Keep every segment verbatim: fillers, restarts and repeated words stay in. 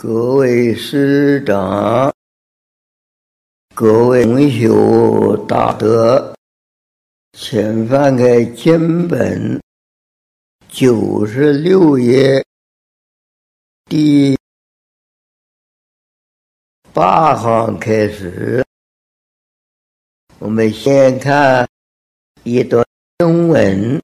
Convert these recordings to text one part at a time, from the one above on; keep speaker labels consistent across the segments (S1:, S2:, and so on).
S1: 各位师长，各位同修大德，请翻开经本九十六页第八行开始。我们先看一段经文：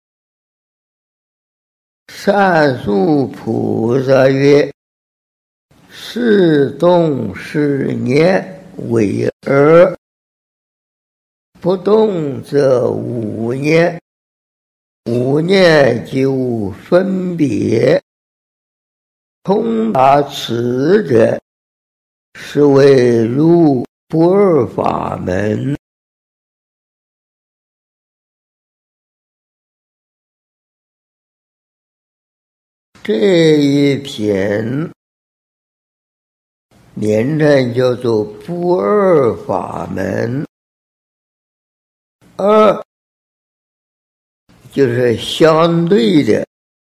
S1: 善宿菩萨曰：是动是念为二，不动则无念，无念就分别。通达此者，是为入不二法门。这一篇名称叫做不二法门。二就是相对的，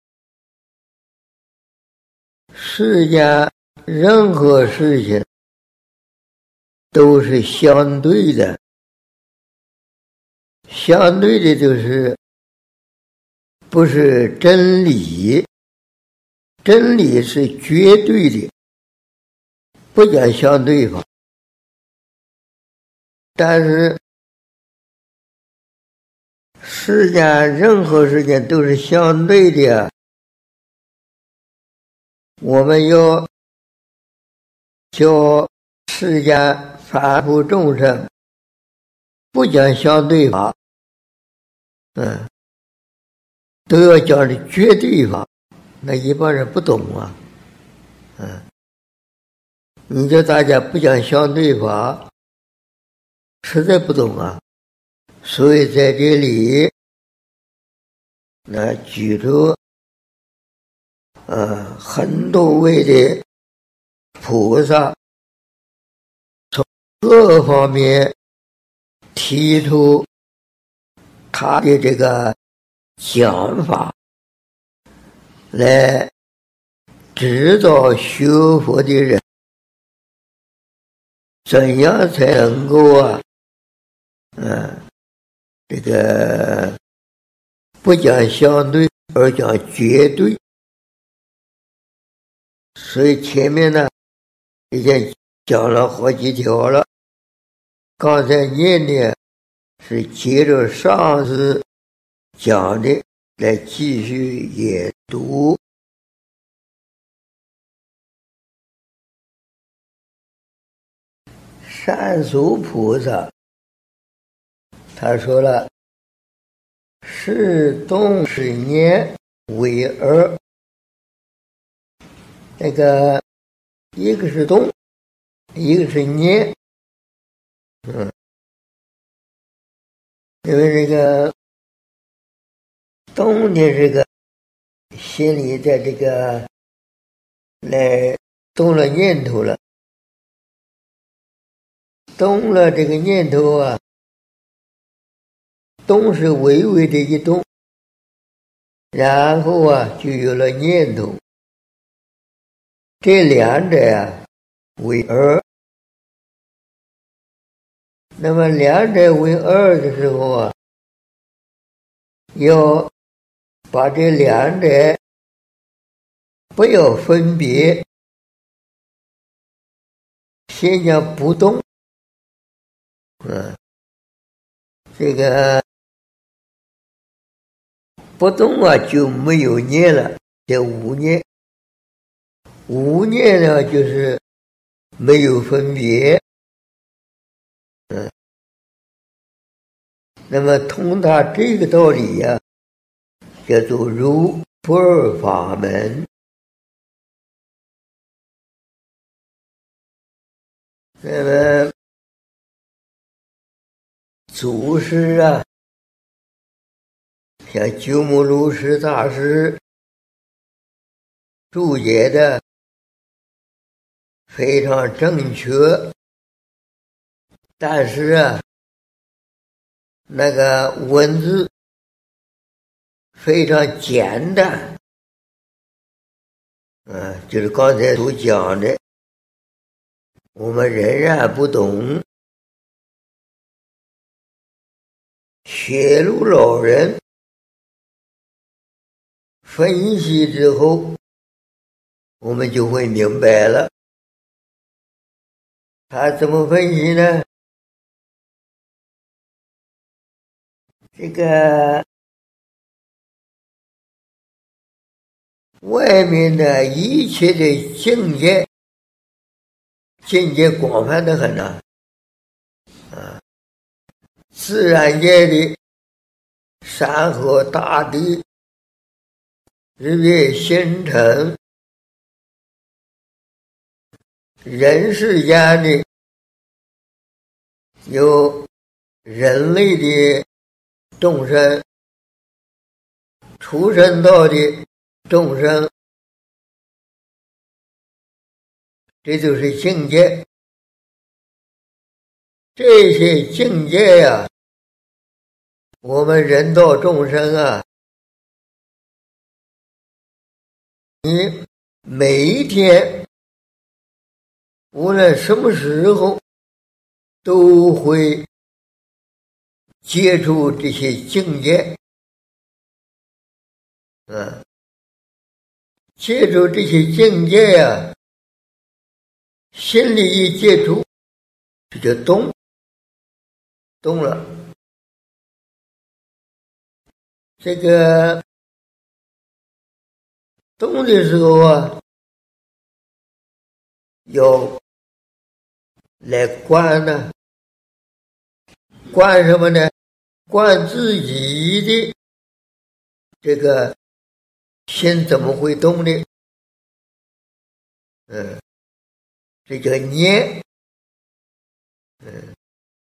S1: 世间任何事情都是相对的，相对的就是不是真理，真理是绝对的，不讲相对法。但是世间任何事情都是相对的，我们要叫世间凡夫众生不讲相对法，嗯，都要讲的绝对法，那一般人不懂啊，嗯，你叫大家不讲相对法，实在不懂啊。所以在这里那举出呃很多位的菩萨从各方面提出他的这个讲法，来指导学佛的人怎样才能够啊嗯这个不讲相对而讲绝对。所以前面呢已经讲了好几条了，刚才念的是接着上次讲的来继续研读。善宿菩萨他说了，是动是念为二，那个一个是动，一个是念，嗯，因为这个动的这个心里在这个来动了念头了，动了这个念头啊，动是微微的一动，然后啊就有了念头，这两者啊为二。那么两者为二的时候啊，要把这两者不要分别，先讲不动，嗯，这个不动啊就没有念了，叫无念。无念呢就是没有分别，嗯，那么通达这个道理呀、啊，叫做入不二法门。那么祖师啊，像鸠摩罗什大师注解的非常正确，但是啊那个文字非常简单， 啊，就是刚才所讲的，我们仍然不懂。雪路老人分析之后，我们就会明白了。他怎么分析呢？这个外面的一切的境界，境界广泛的很呐，啊，自然界的山河大地、日月星辰，人世间的有人类的众生，畜生道的众生，这就是境界。这些境界呀、啊，我们人道众生啊，你每一天无论什么时候都会接触这些境界，啊，接触这些境界呀、啊，心里一接触，这就动，动了。这个动的时候啊，要来观呢，观什么呢？观自己的这个心怎么会动的？嗯，这叫念。嗯，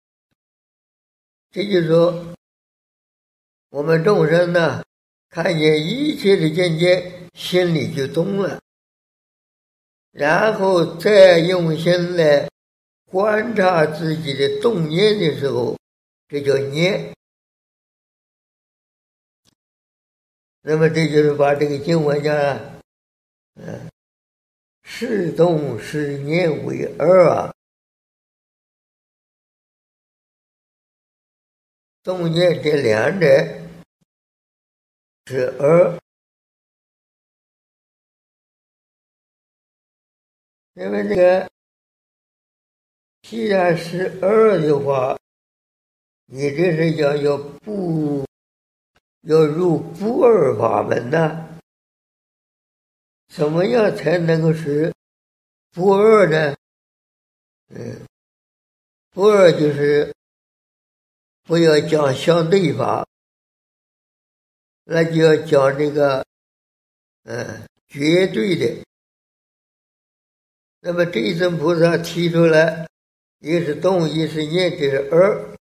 S1: 这就是说，我们众生呢，看见一切的境界，心里就动了，然后再用心来观察自己的动念的时候，这叫念。那么这就是把这个经文讲了，嗯，是动是念为二啊。动念这两者是二，因为这个既然是二的话，你这是讲要不要入不二法门呢？怎么样才能够是不二呢？嗯，不二就是不要讲相对法，那就要讲这个嗯绝对的。那么这一尊菩萨提出来，一是动，一是念，这是二。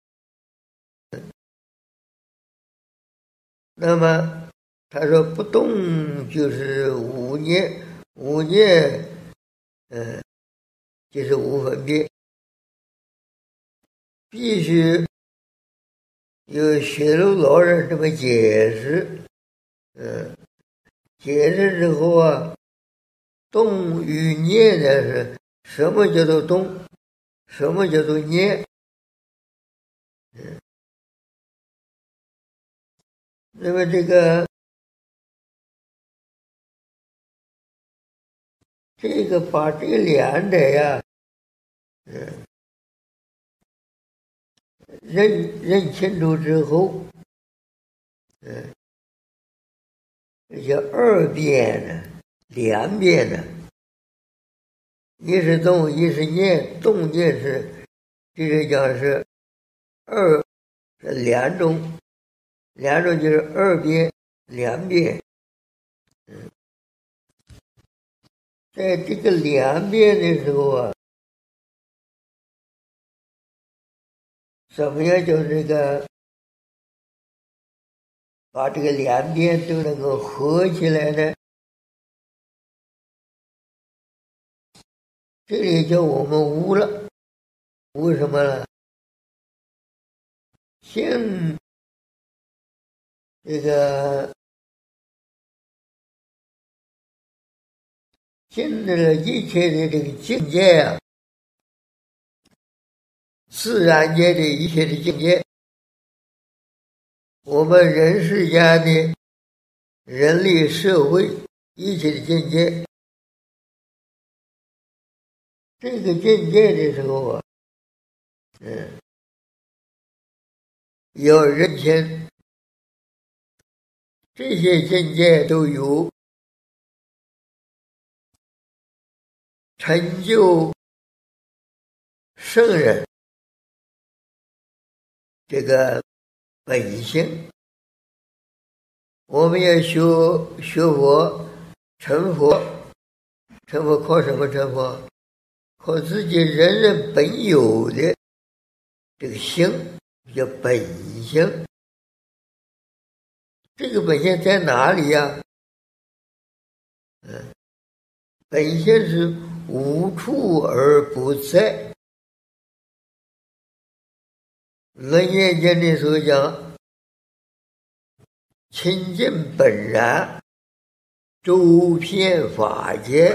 S1: 那么他说不动就是无念，无念，嗯，就是无分别。必须有雪楼老人这么解释，嗯，解释之后啊，动与念的是什么叫做动，什么叫做念？嗯，那么这个这个把这两者呀，嗯，认认清楚之后，嗯，这叫二变呢，两变呢，一是动，一是念，动念是，这是讲是二，是两种，两种就是二变、两变。嗯，在这个两变的时候啊，怎么样叫这个把这个两边都能够合起来呢？这里叫我们悟了，悟什么了？性这个现在的一切的这个境界啊，自然界的一切的境界，我们人世间的人类社会一切的境界，这个境界的时候啊，嗯，要认清这些境界都有成就圣人这个本性。我们要学学佛成佛，成佛靠什么成佛？靠自己人人本有的这个性，叫本性。这个本性在哪里呀？嗯，本性是无处而不在。楞严经的时候讲，清净本然，周遍法界，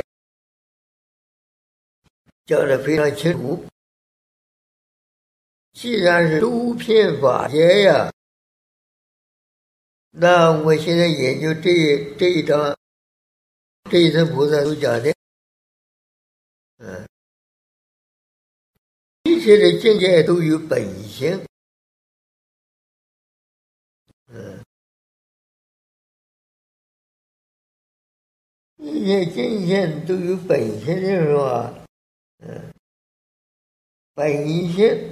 S1: 讲得非常清楚。既然是周遍法界呀，那我现在研究这这一章，这一层菩萨都讲的，嗯，一切的境界都有本性，嗯，一切境界都有本性的时候啊，嗯，本性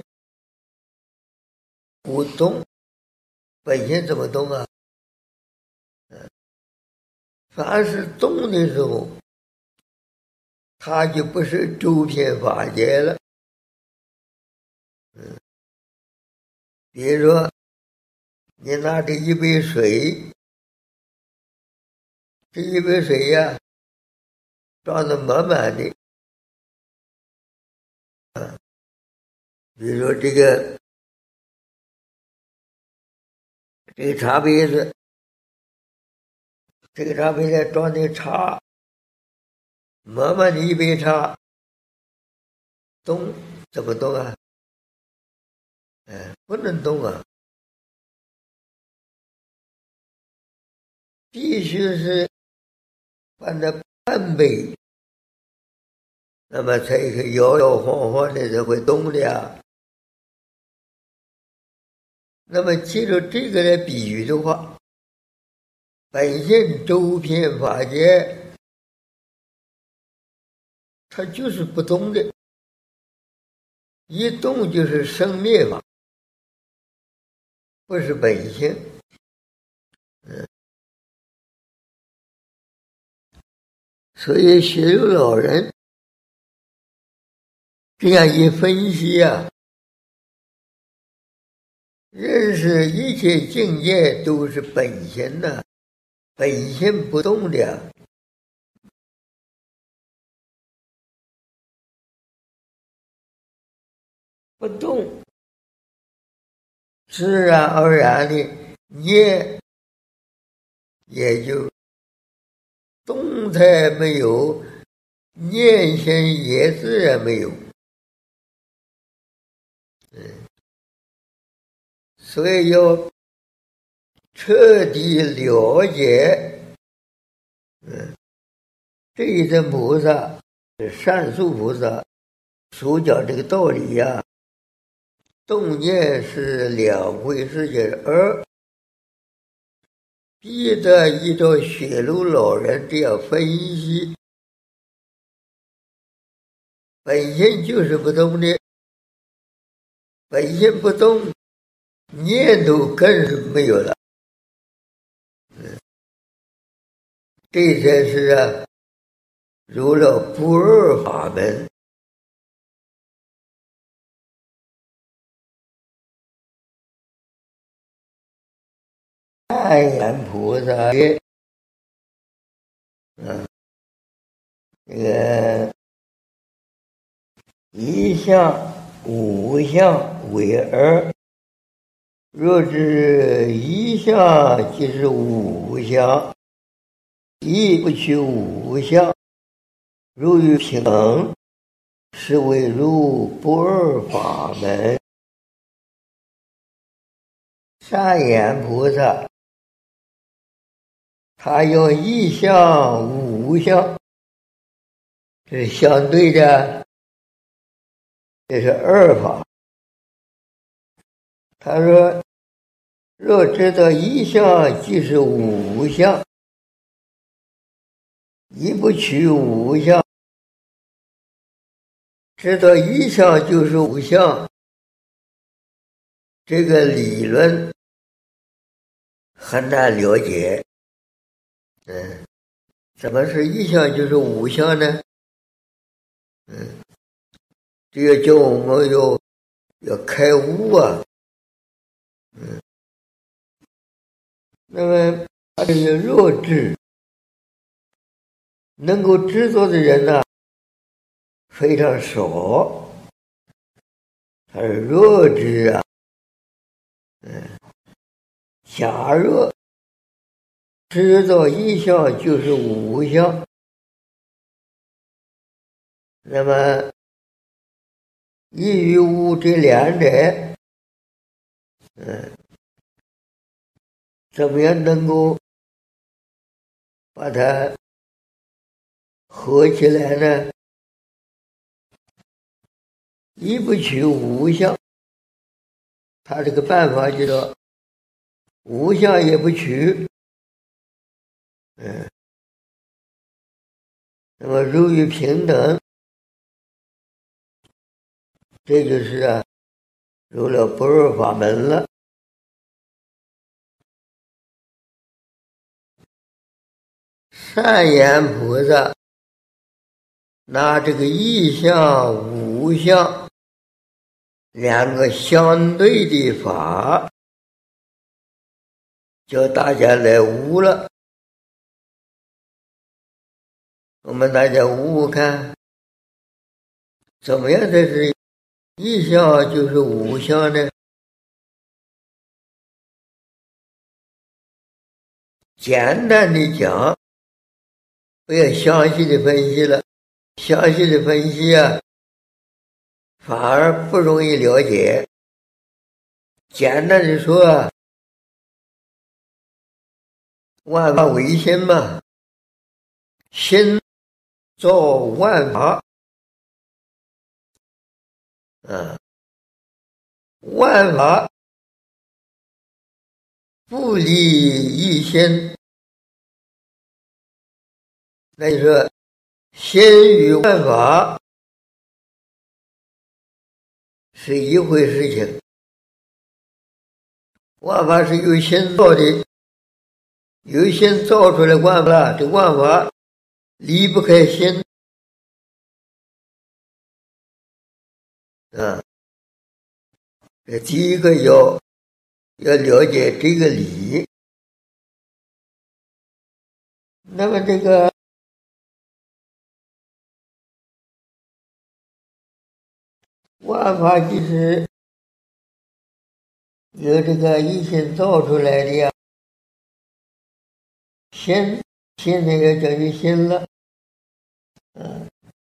S1: 不动，本性怎么动啊？嗯，凡是动的时候，它就不是周遍法界了。嗯，比如说，你拿着一杯水，这一杯水呀，装得满满的。啊，比如说这个这个茶杯子，这个茶杯子装的茶，满满的一杯茶，动怎么动啊？哎，不能动啊，必须是把那半杯，那么才是摇摇晃晃的才会动的呀。那么借着这个来比喻的话，本性周遍法界，它就是不动的，一动就是生灭法，不是本性。嗯，所以学有老人这样一分析啊，认识一切境界都是本性的，本性不动的。不动，自然而然的念也就动态没有，念心也自然没有。嗯，所以要彻底了解，嗯，这一尊菩萨是善宿菩萨所讲这个道理呀、啊，动念是两回事情，而必得依照雪楼老人这样分析，本性就是不动的，本性不动，念头更是没有了。嗯，这才是啊，入了不二法门。太阳菩萨的，嗯，这个一相五相为二，若知一相即是五相，亦不取五相， 如与平等，是为如不二法门。善言菩萨，他用一相无相，这是相对的，这是二法。他说，若知道一相即是无相，一不取无相，知道一相就是无相，这个理论很难了解。嗯，怎么是一相就是无相呢？嗯，这个叫我们要要开悟啊。嗯，那么他这个弱智能够知道的人呢，非常少。他是弱智啊。嗯，假若知道一相就是无相，那么一与无这两者，嗯，怎么样能够把它合起来呢？一不取无相，他这个办法就说无相也不取。嗯，那么如与平等，这就是啊，入了不二法门了。善言菩萨拿这个一相无相两个相对的法，叫大家来悟了。我们大家悟悟看，怎么样才是一相就是无相呢？简单的讲，不要详细的分析了，详细的分析啊，反而不容易了解。简单的说啊，万法唯心嘛，心造万法，啊，万法不离一心，那就说心与万法是一回事情。万法是由心造的，由心造出来万法，这万法离不开心。啊，这第一个要要了解这个理。那么这个万法就是由这个一心造出来的呀。心，现在要讲究心了。嗯，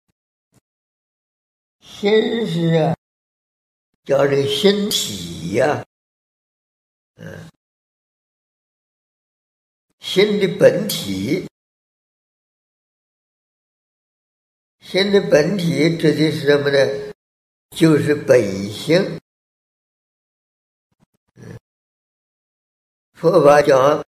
S1: 心是啊，叫这个心体呀、啊。嗯，心的本体，心的本体指的是什么呢？就是本性。嗯，佛法讲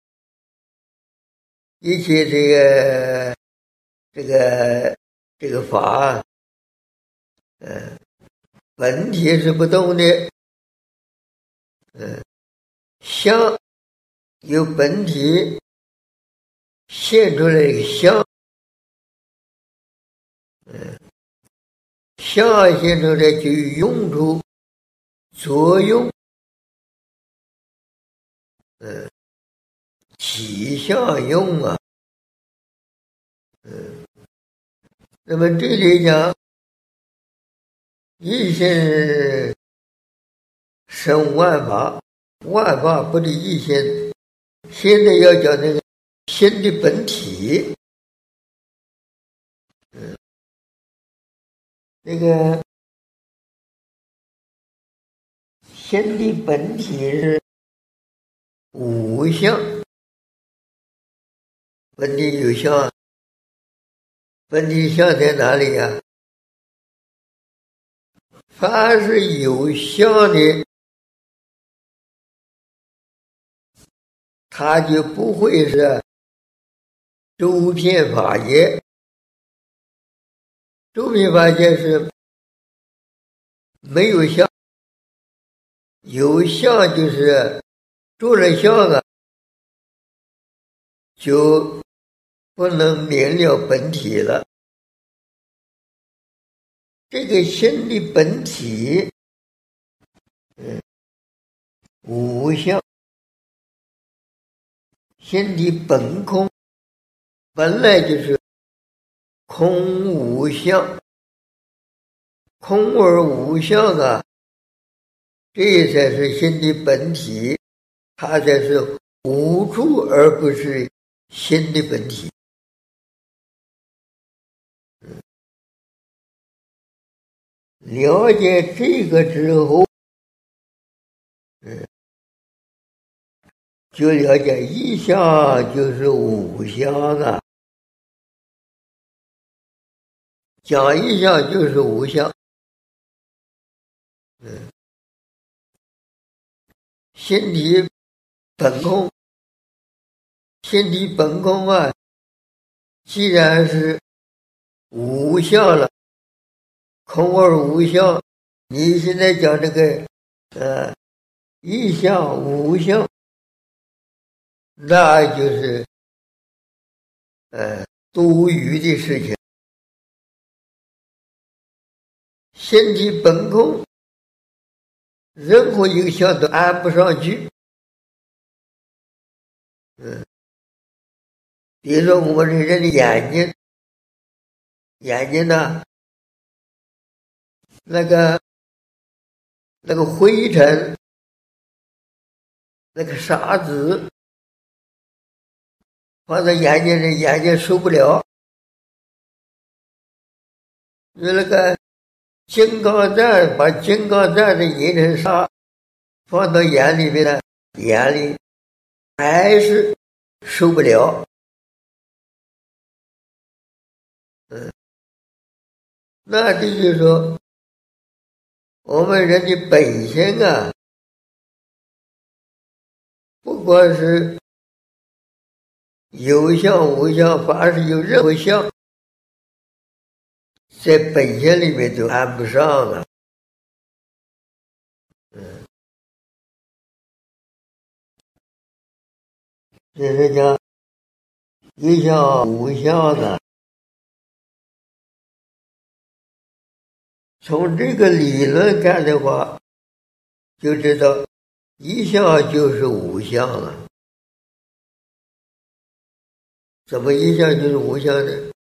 S1: 一切这个这个这个法，嗯，本体是不动的，嗯，相由本体现出来一个相，嗯，相现出来就用处作用，嗯，起相用啊，嗯，那么这里讲一心生万法，万法不离一心。现在要讲那个心的本体，嗯， 那个心的本体是无相，本体有相，本体相在哪里呀？凡是有相的，它就不会是周遍法界。周遍法界是没有相，有相就是住了相啊，就不能明了本体了。这个心的本体，嗯，无相，心的本空，本来就是空无相，空而无相啊，这才是心的本体，它才是无处而不是心的本体。了解这个之后，嗯，就了解一相就是无相啊，讲一相就是无相。嗯，心体本空，心体本空啊，既然是无相了，空而无相，你现在讲这个呃一相无相，那就是呃多余的事情。心体本空，任何一个相都安不上去。嗯，比如说我们人的眼睛，眼睛呢，那个那个灰尘，那个沙子放在眼睛里，眼睛受不了。有那个金刚钻，把金刚钻的银尘沙放到眼里面呢，眼里还是受不了。嗯，那这就是说，我们人的本性啊，不管是有相无相，凡是有任何相，在本性里面都安不上了。嗯，这是讲有相无相的。从这个理论看的话，就知道一相就是无相了。怎么一相就是无相呢？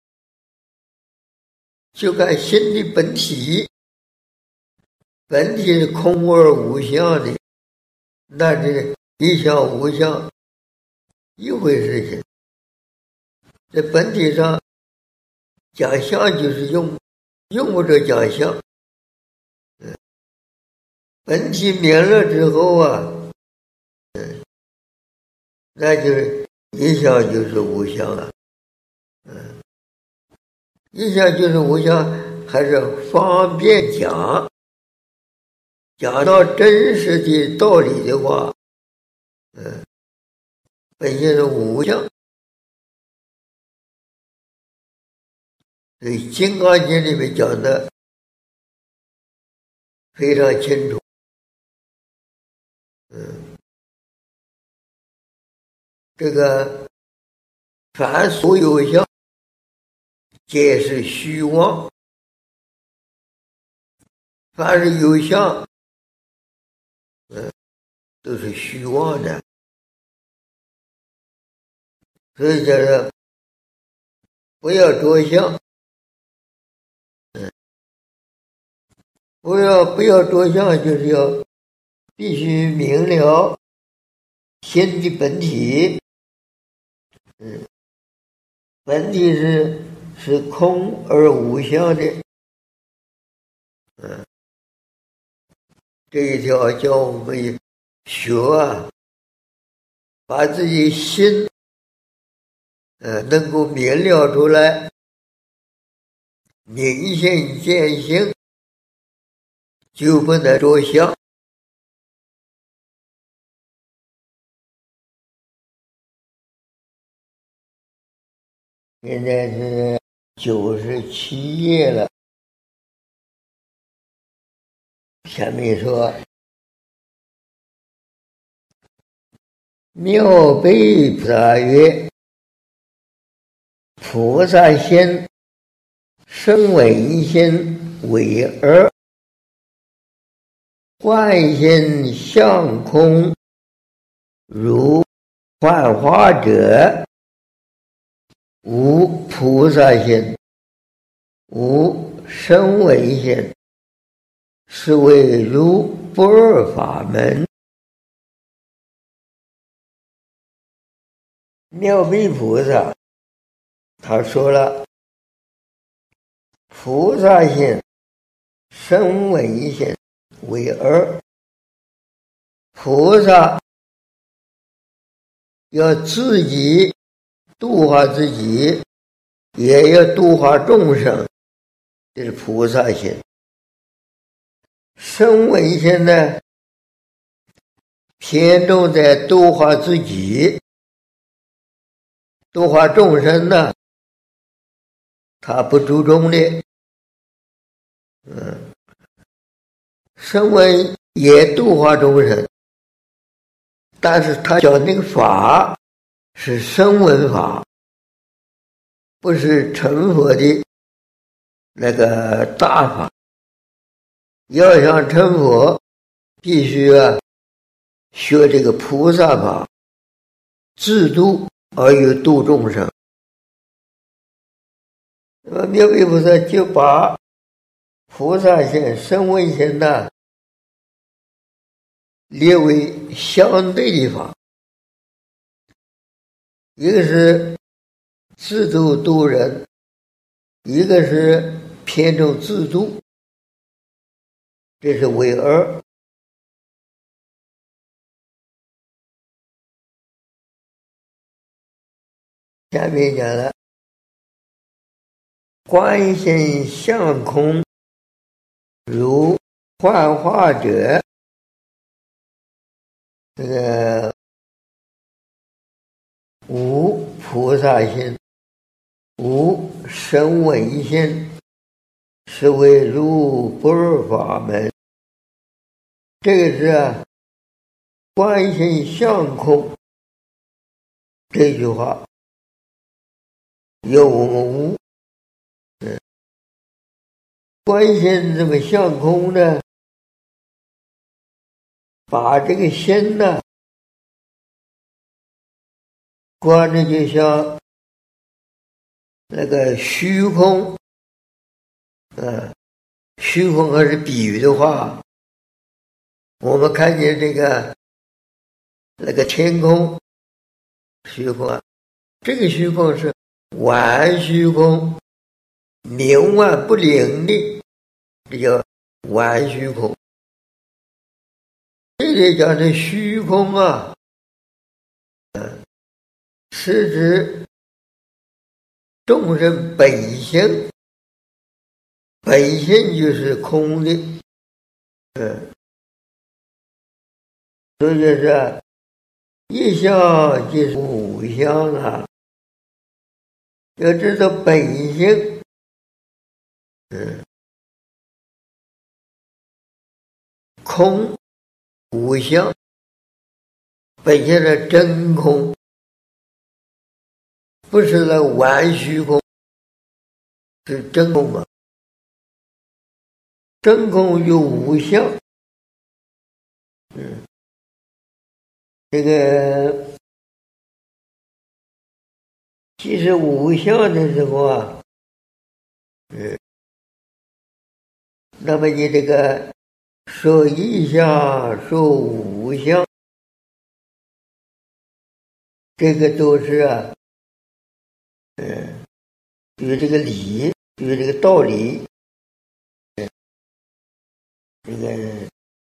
S1: 就看心的本体，本体是空而无相的，那这一相无相一回事情。在本体上讲相就是用用不着讲相。嗯，本体明了之后啊，嗯，那就是一相就是无相了。嗯，一相就是无相，还是方便讲。讲到真实的道理的话，嗯，本性是无相。所以《金刚经》里面讲的非常清楚。嗯，这个凡所有相，皆是虚妄。凡是有相，嗯，都是虚妄的。所以叫做不要着相。嗯，不要不要着相，就是要必须明了心的本体。嗯，本体是是空而无相的。 嗯，这一条叫我们学啊，把自己心，呃，能够明了出来，明心见性，就不能着相。现在是九十七页了，下面说妙悲菩萨曰：菩萨心声闻心为二，观心相空，如幻化者，无菩萨心，无声闻心，是谓如不二法门。妙悲菩萨他说了，菩萨心声闻心为二，菩萨要自己度化自己，也要度化众生，这是菩萨心。声闻心呢，偏重在度化自己，度化众生呢，他不注重的。嗯，声闻也度化众生，但是他讲那个法是声闻法，不是成佛的那个大法。要想成佛，必须啊学这个菩萨法，自度而又度众生。那么妙悲菩萨就把菩萨心声闻心呢列为相对的法，一个是自度度人，一个是偏重自度，这是为二。下面讲了观心相空，如幻化者，这个无菩萨心，无声闻心，是谓如不二法门。这个是啊，观心相空这句话有我们无，嗯，观心这么相空呢，把这个心呢观着就像那个虚空，嗯，虚空要是比喻的话，我们看见这个那个天空虚空啊，这个虚空是完虚空，冥顽不灵的，这叫完虚空。这里讲的虚空啊，嗯，是指众生本性，本性就是空的，嗯，所以说一相即无相啊，要知道本性，嗯，空无相，本性的真空，不是那完虚空，是真空嘛？真空有无相，嗯，这个其实无相的时候啊，嗯，那么你这个说一相，说无相，这个都是啊，嗯，有这个理，有这个道理。 这个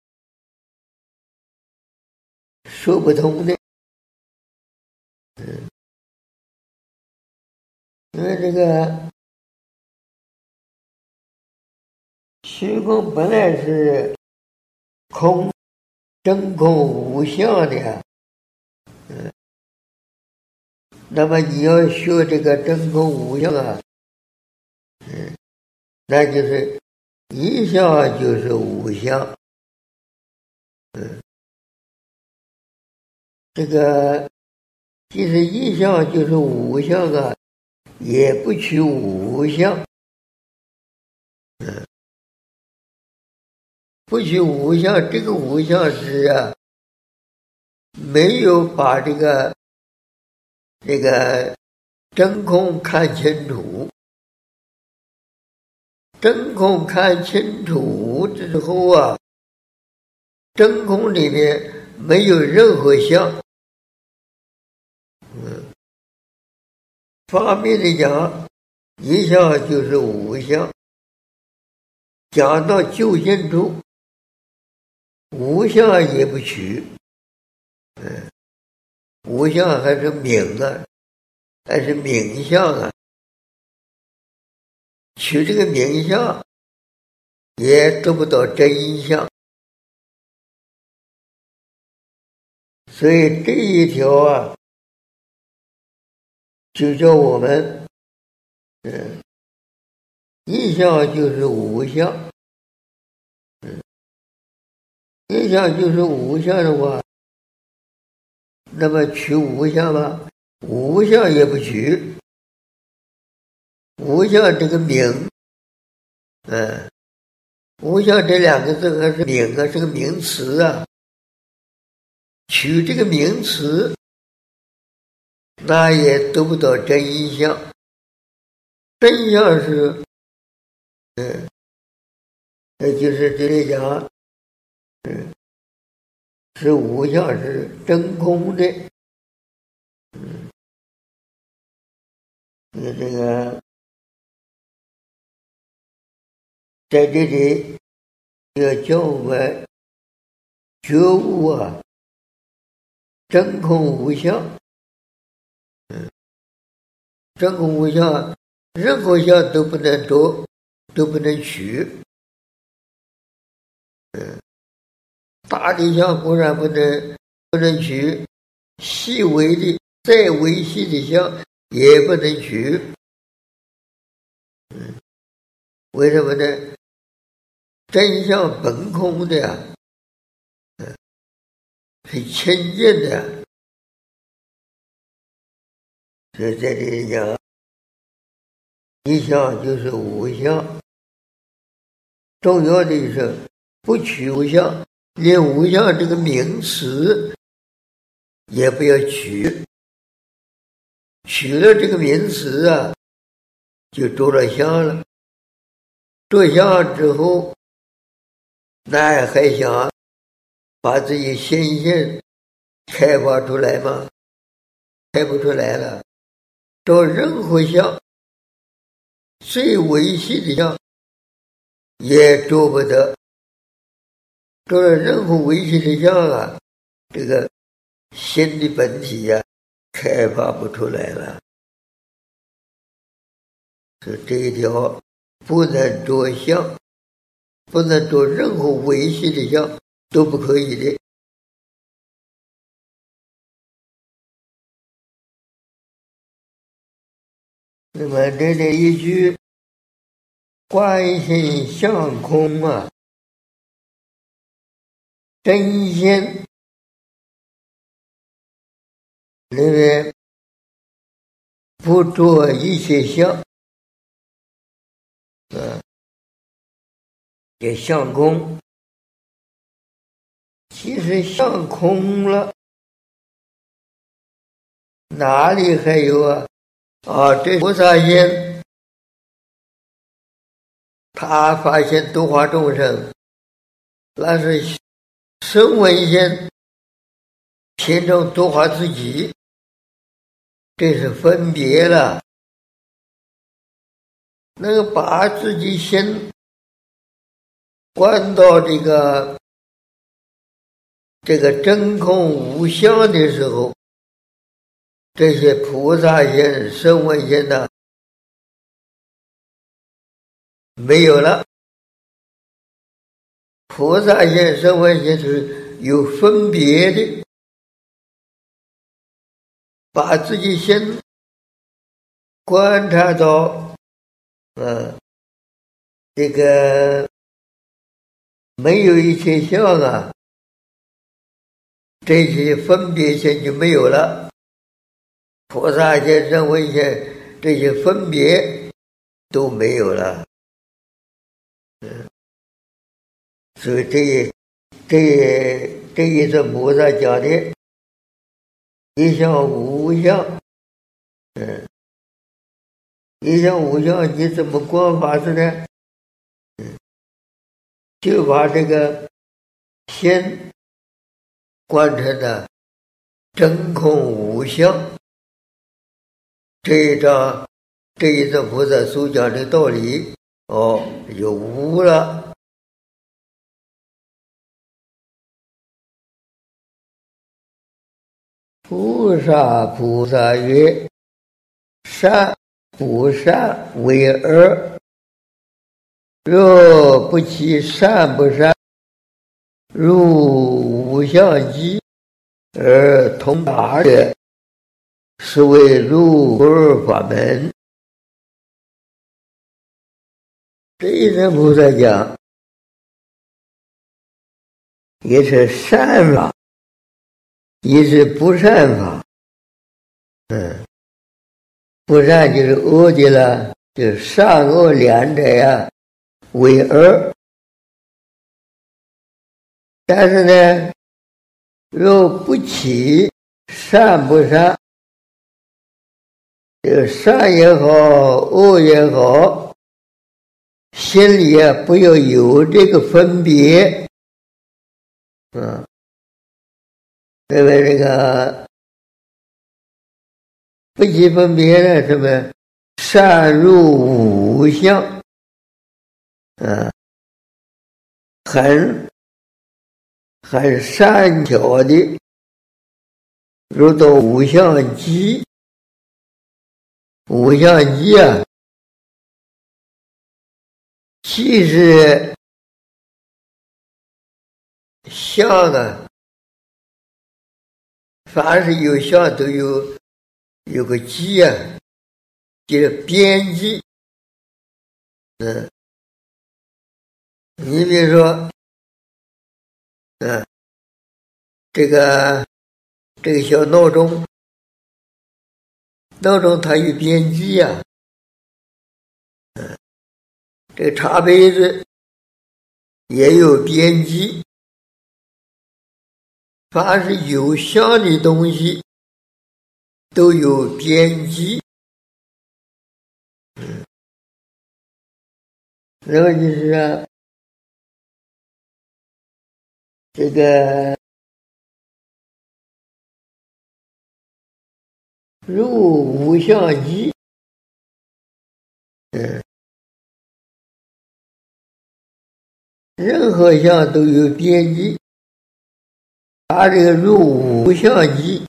S1: 说不通的。嗯，因为这个虚空本来是空，真空无相的。嗯，那么你要学这个真空无相啊，嗯，那就是一相就是无相。嗯，这个即使一相就是无相啊，也不取无相。嗯，不取无相，这个无相是啊，没有把这个这个真空看清楚。真空看清楚之后啊，真空里面没有任何相。嗯，方面的讲，一相就是无相。讲到究竟处，无相也不取。嗯，无相还是名啊，还是名相啊。取这个名相，也得不到真相。所以这一条啊，就叫我们，嗯，一相就是无相。嗯，一相就是无相的话，那么取无相吧，无相也不取。无相这个名，嗯，无相这两个字还是名啊，是个名词啊。取这个名词，那也得不到真相。真相是，嗯，那就是这里讲，嗯，是无相，是真空的。嗯，这个在这里要教我们觉悟啊，真空无相。嗯，真空无相，任何相都不能着，都不能取。嗯，大的相固然不能不能取，细微的再微细的相也不能取。嗯，为什么呢？真相本空的呀，嗯，是清净的。所以在这里讲，一相就是无相。重要的是不取无相，连无相这个名词也不要取。取了这个名词啊，就着了相了。着相之后，那还想把自己心性开发出来吗？开不出来了。着任何相，最微细的相也着不得。着了任何微细的相啊，这个心的本体呀、啊，开发不出来了。是这一条，不能着相，不能着任何微细的相，都不可以的。那么这里一句观心相空啊，真心里面不着一切相，啊，也相空。其实相空了，哪里还有啊？啊，这菩萨心，他发现度化众生，那是声闻心，心中度化自己，这是分别了。那个把自己心观到这个这个真空无相的时候，这些菩萨心、声闻心呢没有了。菩萨心、声闻心是有分别的，把自己心观察到，嗯，这个没有一切相啊，这些分别心就没有了。菩萨心、声闻心这些分别都没有了。嗯，所以这这这一次菩萨讲的一相无相，嗯，一相无相，你怎么观法子呢？嗯，就把这个心观成了真空无相。这一章这一次菩萨所讲的道理，哦，就悟了。菩萨菩萨曰：善不善为二，若不其善不善，入无相机而通达者，是为入不二法门。这一次菩萨讲，也是善法，也是不善法。嗯，不善就是恶的了，就是善恶两者呀为二。但是呢，若不起善不善，这个善也好，恶也好，心里啊不要有这个分别。嗯，因为这个不起分别呢，什么善入无相，嗯，很很善巧的入到无相机。无相机啊，其实相啊，凡是有相都有有个机啊，就是边际。嗯，你比如说，嗯，这个这个小闹钟，闹钟它有边际啊。嗯，这个茶杯子也有边际。凡是有相的东西都有边际。嗯，然后就是啊，这个入无相机，嗯，任何相都有边际。他这个入无相机，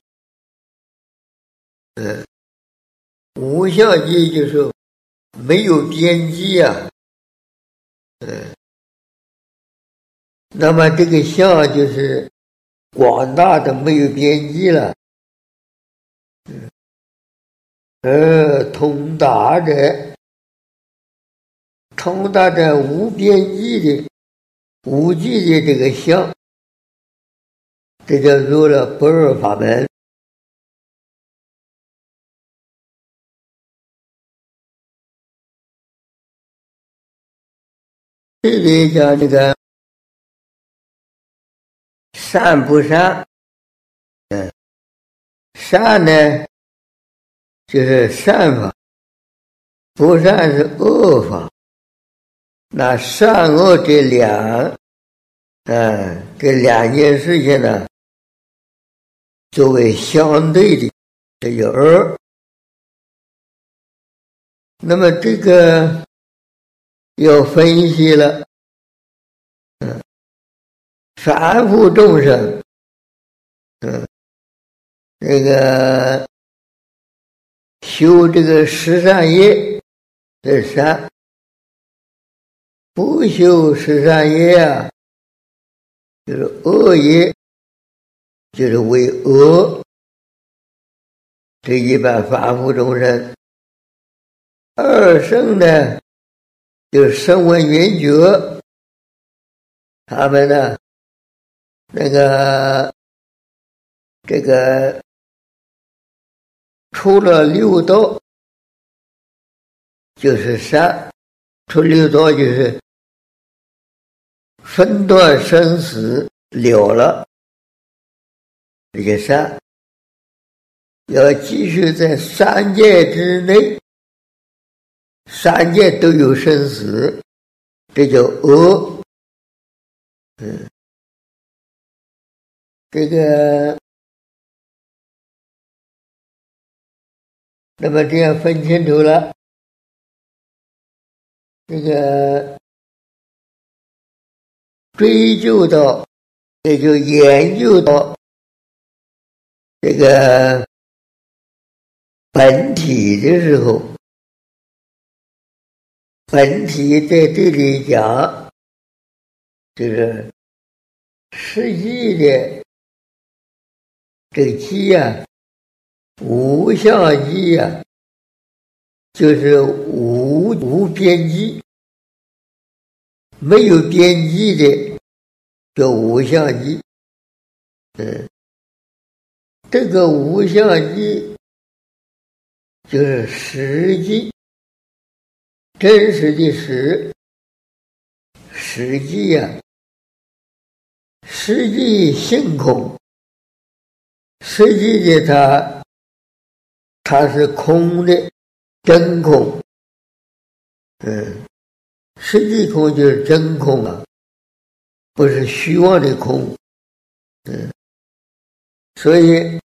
S1: 嗯，无相机就是没有边际啊。嗯，那么这个相就是广大的没有边际了。嗯，而通达者，通达者无边际的无际的这个相，这叫入了不二法门。这里讲这个善不善，嗯，善呢就是善法，不善是恶法。那善恶这两，嗯，这两件事情呢，作为相对的，这叫二。那么这个要分析了， 反复众生，嗯，这个修这个十善业的善，不修十善业啊，就是恶业，就是为恶。这一般反复众生。二圣呢，就是声闻缘觉，他们呢，那个这个除了六道就是善，除六道就是分段生死了了，这些善要继续在三界之内，三界都有生死，这叫恶。嗯，这个那么这样分清楚了，这个追究到，也就研究到这个本体的时候，本体在这里讲，就是实际的这个机啊，无相机啊，就是无无边际，没有边际的叫无相机。嗯，这个无相机就是实际，真实的实，实际啊，实际性空，实际的它它是空的，真空。嗯，实际空就是真空啊，不是虚妄的空。嗯，所以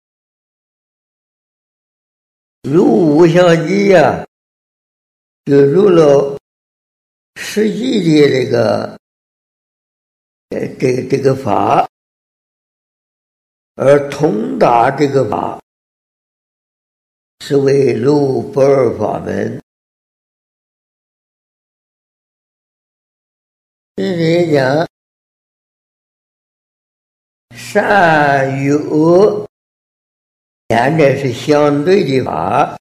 S1: 入无相机呀、啊，就入了实际的这个呃这个这个法，而通达这个法是为入不二法门。这里讲善与恶两者是相对的法，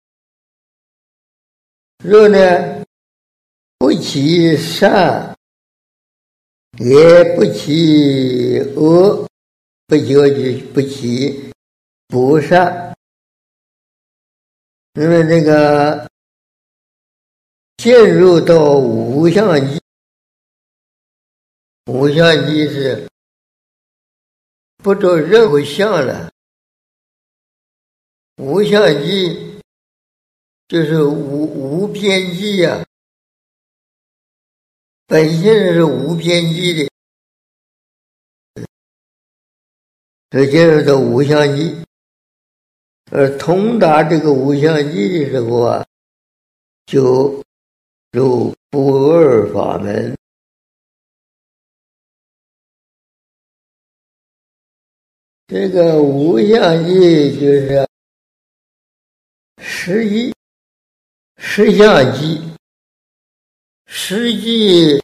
S1: 若呢不起善，也不起恶，不起恶就不起不善。那么这个进入到无相机，无相机是不着任何相了，无相机就是无无边际呀、啊，本性是无边际的，所以进入到无相机。而通达这个无相机的时候啊，就入不二法门。这个无相机就是实际实相机，实际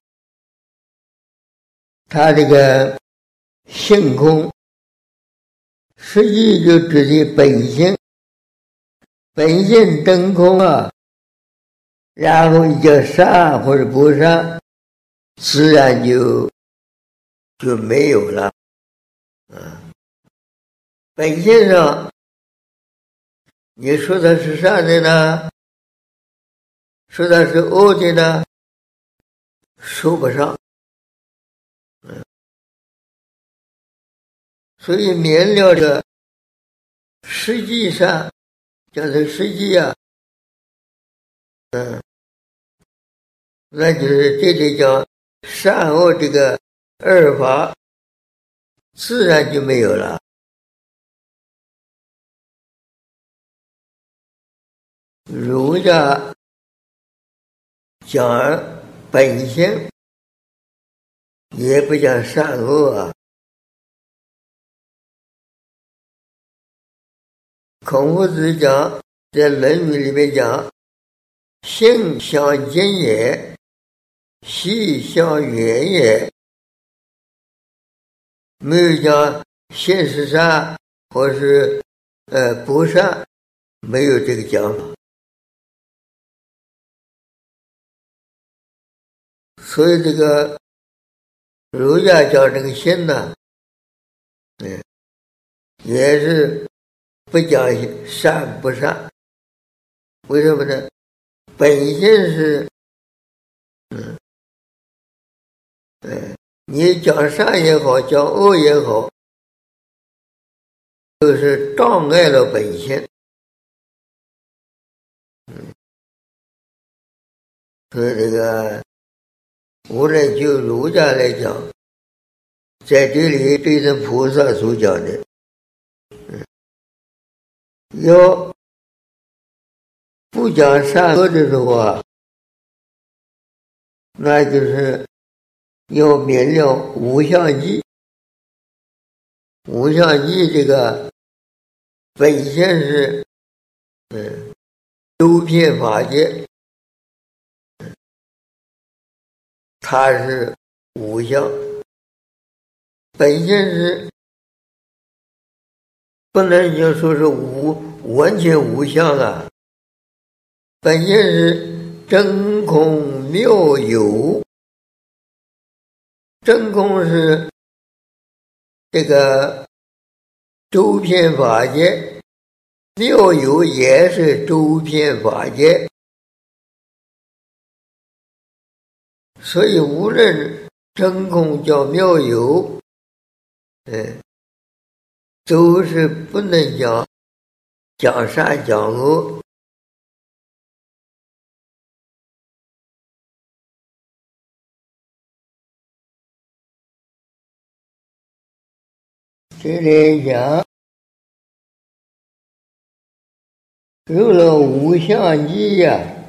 S1: 它这个性空，实际就指的本性，本性真空啊，然后一叫善或者不善，自然就就没有了。嗯，本性上你说它是善的呢，说它是恶的呢，说不上。嗯，所以明了这实际上叫做实际啊，嗯，那就是这里讲善恶这个二法，自然就没有了。儒家讲本性，也不讲善恶啊， 孔夫子讲，在《论语》里面讲，性相近也，习相远也，没有讲性是善或是呃不善，没有这个讲法。所以这个儒家讲这个性呢，嗯，也是不讲善不善。为什么呢？本性是，嗯，嗯，你讲善也好，讲恶也好，都是障碍了本性。嗯，所以这个无论就儒家来讲，在这里对着菩萨所讲的，嗯，要不讲善恶的时候啊，那就是要明了无相记。无相记这个本性是，嗯，周遍法界，嗯，它是无相。本性是不能就说是无完全无相啊，本性是真空妙有。真空是这个周遍法界，妙有也是周遍法界。所以无论真空叫妙有，嗯，都是不能讲讲善讲恶。这里讲入了无相记呀、啊，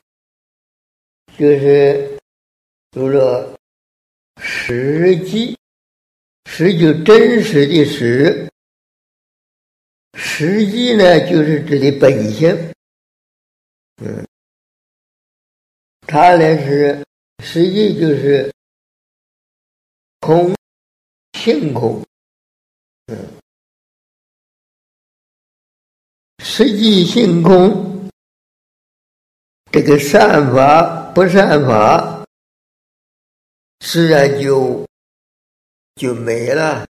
S1: 就是入了实际，实就真实的实，实际呢就是指的本性。嗯，它呢是实际就是空性空。嗯，实际性空，这个善法不善法自然就就没了。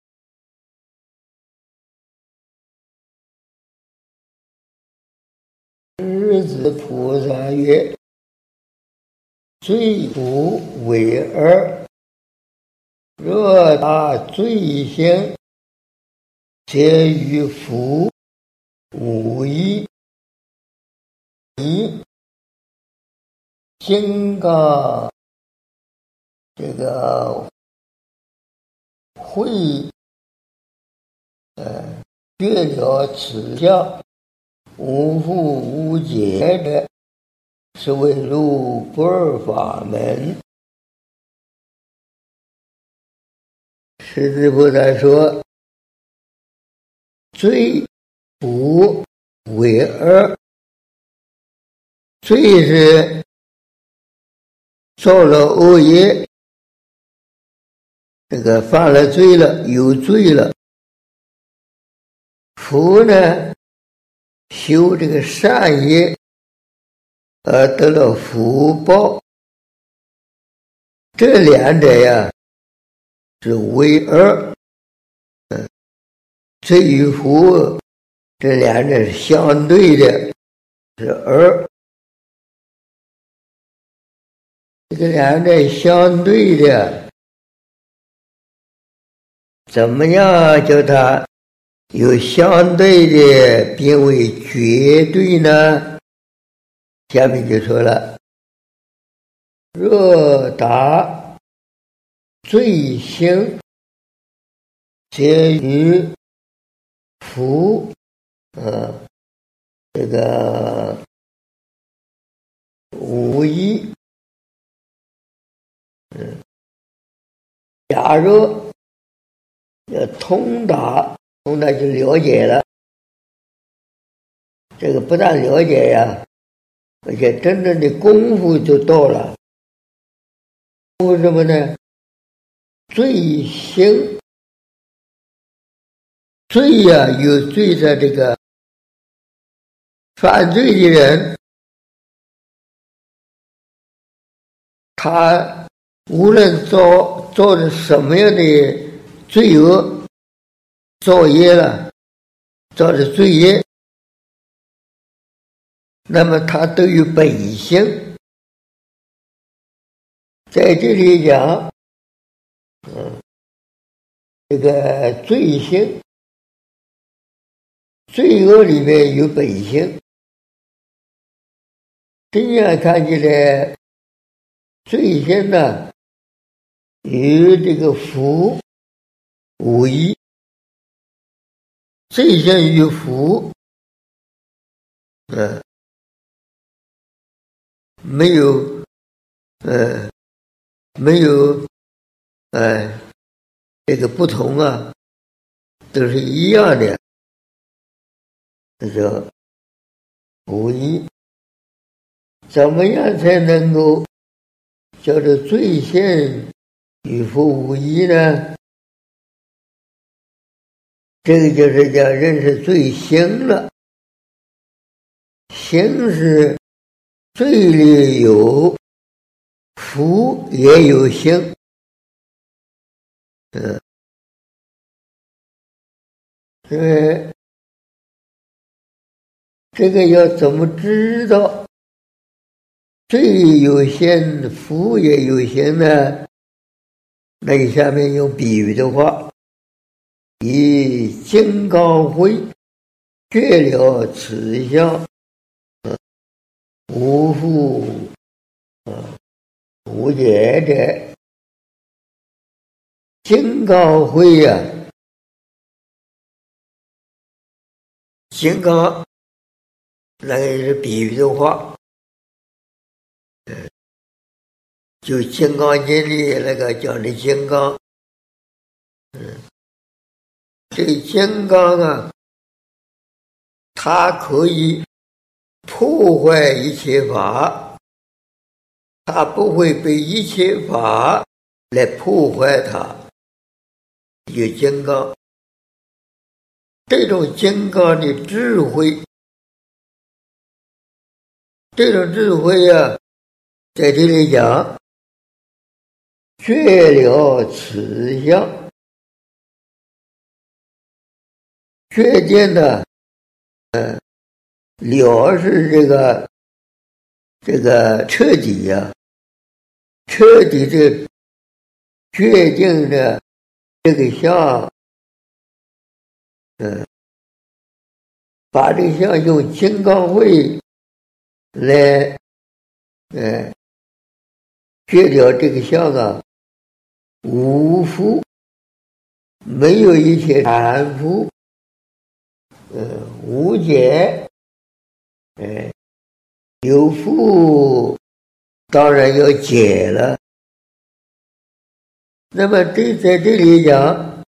S1: 日子菩萨曰：罪福为二，若大罪行，则与福无异。一金刚这个会呃觉了此相，无复无解的，是为入不二法门。释子菩萨说，罪福为二，罪是造了恶业，这个犯了罪了，有罪了。福呢，修这个善业而得了福报。这两者呀是为二，嗯，罪与福这两者是相对的，是二。这个两者相对的，怎么样叫它有相对的变为绝对呢？下面就说了，若达罪行，则与福啊这个无异。嗯，假如要通达，通达就了解了， 这个不大了解呀，而且真正的功夫就到了。功夫什么呢？罪行，罪呀、啊，有罪的这个犯罪的人，他无论做做的什么样的罪恶造业了，造的罪业，那么他都有本性。在这里讲，嗯，这个罪性，罪恶里面有本性。这样看起来，罪性呢，与这个福无异。罪性与福，嗯，没有，呃，没有，呃，这个不同啊，都是一样的，这叫无异。怎么样才能够叫做罪性与福无异呢？这个就是叫认识罪行了。行是罪里有福也有行，嗯，因为这个要怎么知道罪有行福也有行呢？那你下面用比喻的话，以金刚慧觉了此相，无复无解者。金刚慧呀、啊，金刚那个是比喻的话，就《金刚经》里那个讲的金刚，嗯，这个金刚啊，它可以破坏一切法，它不会被一切法来破坏它。有金刚，这种金刚的智慧，这种智慧啊，在这里讲，觉了此相，确定的，呃，了是这个这个彻底呀、啊，彻底的确定的这个相，嗯、呃，把这个相用金刚慧来，呃，确了这个相啊，无复，没有一切缠缚，呃，无解，呃，有复当然要解了。那么这在这里讲，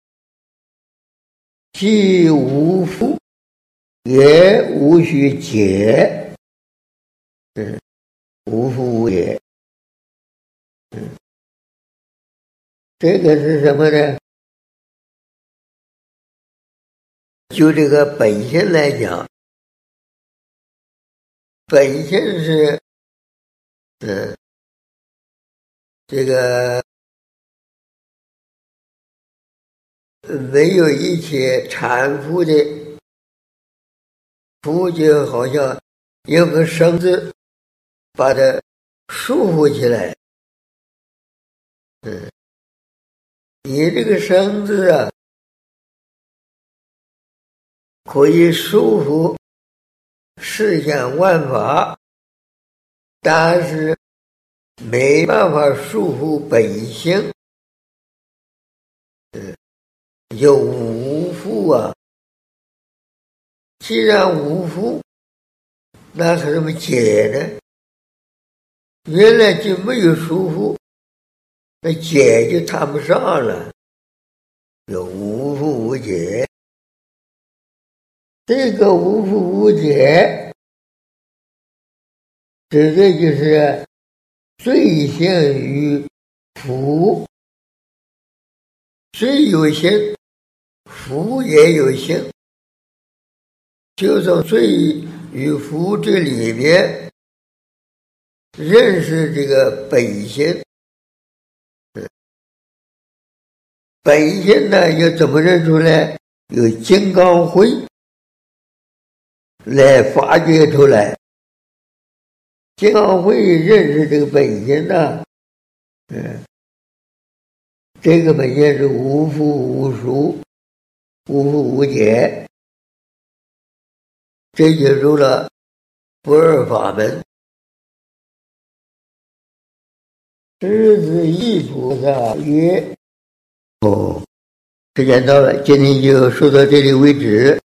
S1: 既无复也无需解，嗯，无复无解，嗯，这个是什么呢？就这个本性来讲，本性是，嗯，这个没有一切缠缚的，缚就好像有个绳子把它束缚起来，嗯，你这个绳子啊，可以束缚世间万法，但是没办法束缚本性，嗯，有无复啊。既然无复，那可怎么解呢？原来就没有束缚，那解就谈不上了，有无复无解。这个无复无解指的就是罪性与福，罪有性，福也有性，就从罪与福这里面认识这个本性。本性呢，又怎么认出来？有金刚慧来发掘出来。金刚慧认识这个本性呢，嗯，这个本性是无复无属，无复无解，这就入了不二法门。狮子一菩萨曰：哦，时间到了，今天就说到这里为止。